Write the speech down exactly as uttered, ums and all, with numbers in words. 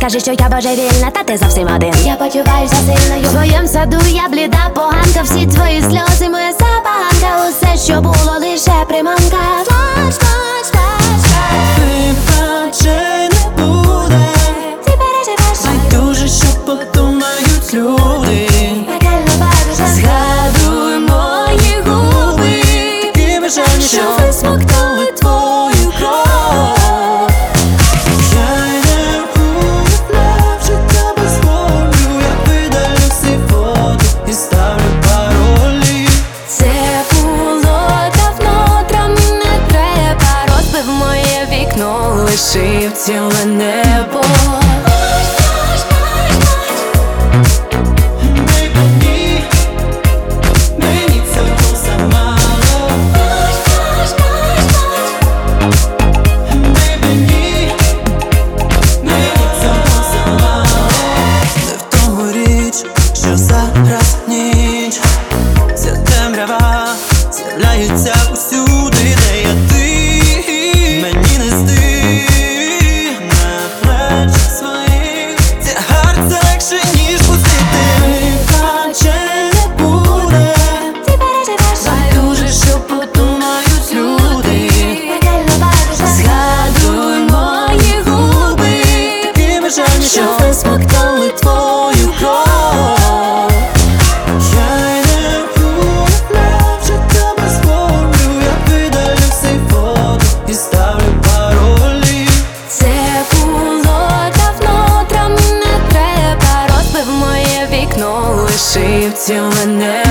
скажи, що я божевільна, та ти зовсім один. Я почуваюся сильною. В твоєм саду я бліда поганка. Всі твої сльози, моя забаганка. Усе, що було, лише приманка. Флаш, флаш, флаш, флаш. Вибачай, не буде. Ти переживеш. Байдуже, що подумають люди. Згадуй мої губи, Такими жаль, що висмоктали твою кров. Я не уявляв, що тебе зловлю. Я видалю всі фото і ставлю паролі. Це було давно, травмі не треба. Розбив моє вікно, лишив ціле небо. Що зараз ніч, ця темрява з'являється усюди, де я ти. Мені нести на плечі своїх тягар, це легше, ніж пустити. Вибачай, не буде. Ти переживеш. Байдуже, що подумають люди. Згадуй мої губи, Такими жаль, що висмоктали твою кров. Лишив ціле небо.